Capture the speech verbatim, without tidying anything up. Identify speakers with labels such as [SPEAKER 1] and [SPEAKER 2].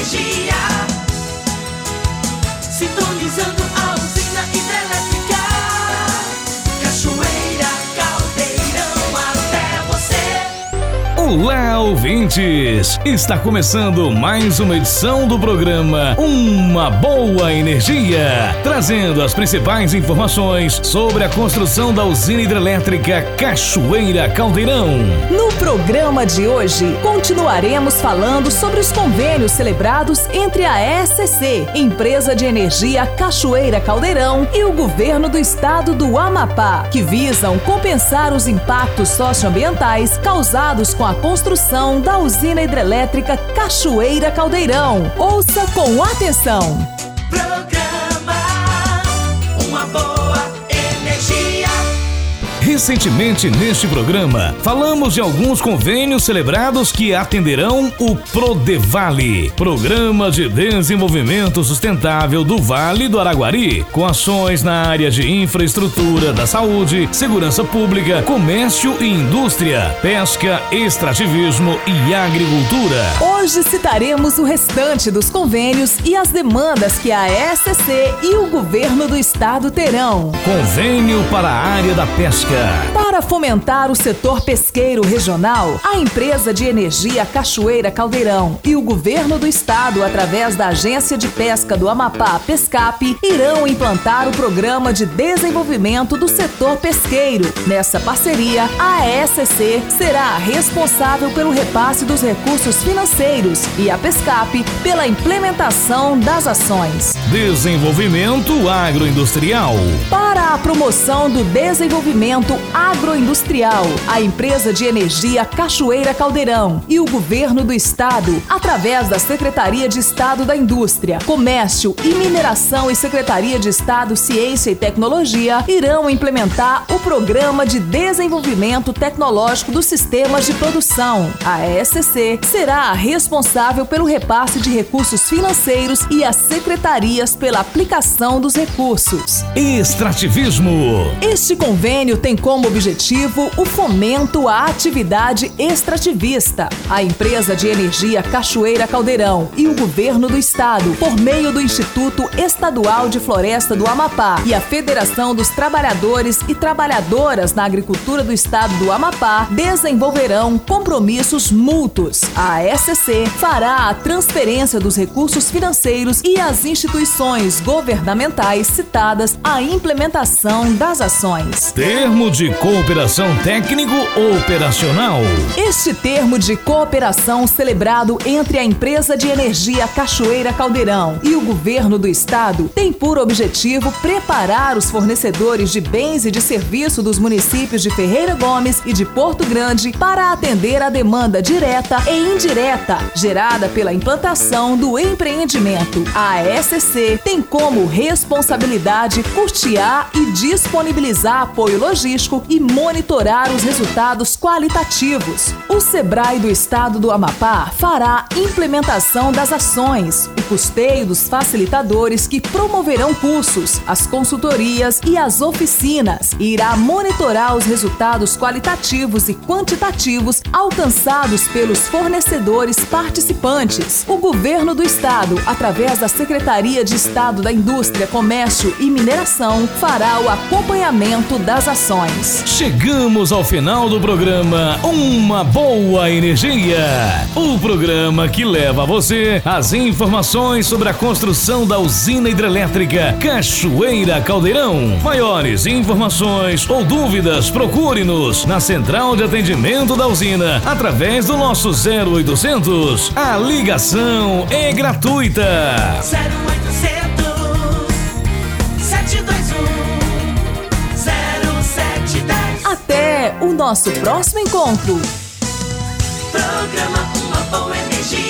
[SPEAKER 1] energia. Sintonizando a usina hidrelétrica Cachoeira, Caldeirão, até você.
[SPEAKER 2] Olá, ouvintes! Está começando mais uma edição do programa Uma Boa Energia, trazendo as principais informações sobre a construção da usina hidrelétrica Cachoeira Caldeirão.
[SPEAKER 3] No programa de hoje, continuaremos falando sobre os convênios celebrados entre a E S C, Empresa de Energia Cachoeira Caldeirão, e o Governo do Estado do Amapá, que visam compensar os impactos socioambientais causados com a construção da usina hidrelétrica Cachoeira Caldeirão. Ouça com atenção.
[SPEAKER 1] Programa Uma Boa Energia.
[SPEAKER 2] Recentemente, neste programa, falamos de alguns convênios celebrados que atenderão o Prodevale, Programa de Desenvolvimento Sustentável do Vale do Araguari, com ações na área de infraestrutura da saúde, segurança pública, comércio e indústria, pesca, extrativismo e agricultura.
[SPEAKER 3] Hoje citaremos o restante dos convênios e as demandas que a E S C e o Governo do Estado terão.
[SPEAKER 2] Convênio para a área da pesca.
[SPEAKER 3] Para fomentar o setor pesqueiro regional, a Empresa de Energia Cachoeira Caldeirão e o Governo do Estado, através da Agência de Pesca do Amapá, Pescap, irão implantar o Programa de Desenvolvimento do Setor Pesqueiro. Nessa parceria, a E S C será a responsável pelo repasse dos recursos financeiros e a Pescap pela implementação das ações.
[SPEAKER 2] Desenvolvimento agroindustrial.
[SPEAKER 3] Para a promoção do desenvolvimento agroindustrial, a Empresa de Energia Cachoeira Caldeirão e o Governo do Estado, através da Secretaria de Estado da Indústria, Comércio e Mineração e Secretaria de Estado Ciência e Tecnologia, irão implementar o Programa de Desenvolvimento Tecnológico dos Sistemas de Produção. A E S C será a responsável pelo repasse de recursos financeiros e as secretarias pela aplicação dos recursos.
[SPEAKER 2] Extrativismo.
[SPEAKER 3] Este convênio tem como objetivo o fomento à atividade extrativista. A Empresa de Energia Cachoeira Caldeirão e o Governo do Estado, por meio do Instituto Estadual de Floresta do Amapá e a Federação dos Trabalhadores e Trabalhadoras na Agricultura do Estado do Amapá, desenvolverão compromissos mútuos. A E S C fará a transferência dos recursos financeiros e as instituições governamentais citadas à implementação das ações.
[SPEAKER 2] Termo de cooperação técnico-operacional.
[SPEAKER 3] Este termo de cooperação celebrado entre a Empresa de Energia Cachoeira Caldeirão e o Governo do Estado tem por objetivo preparar os fornecedores de bens e de serviço dos municípios de Ferreira Gomes e de Porto Grande para atender a demanda direta e indireta gerada pela implantação do empreendimento. A E S C tem como responsabilidade custear e disponibilizar apoio logístico e monitorar os resultados qualitativos. O SEBRAE do Estado do Amapá fará implementação das ações, o custeio dos facilitadores que promoverão cursos, as consultorias e as oficinas, e irá monitorar os resultados qualitativos e quantitativos alcançados pelos fornecedores participantes. O Governo do Estado, através da Secretaria de Estado da Indústria, Comércio e Mineração, fará o acompanhamento das ações.
[SPEAKER 2] Chegamos ao final do programa Uma Boa Energia, o programa que leva a você as informações sobre a construção da usina hidrelétrica Cachoeira Caldeirão. Maiores informações ou dúvidas, procure-nos na central de atendimento da usina através do nosso zero oitocentos. A ligação é gratuita.
[SPEAKER 1] zero oitocentos, sete dois um, zero sete um zero.
[SPEAKER 3] Até o nosso próximo encontro.
[SPEAKER 1] Programa Uma Boa Energia.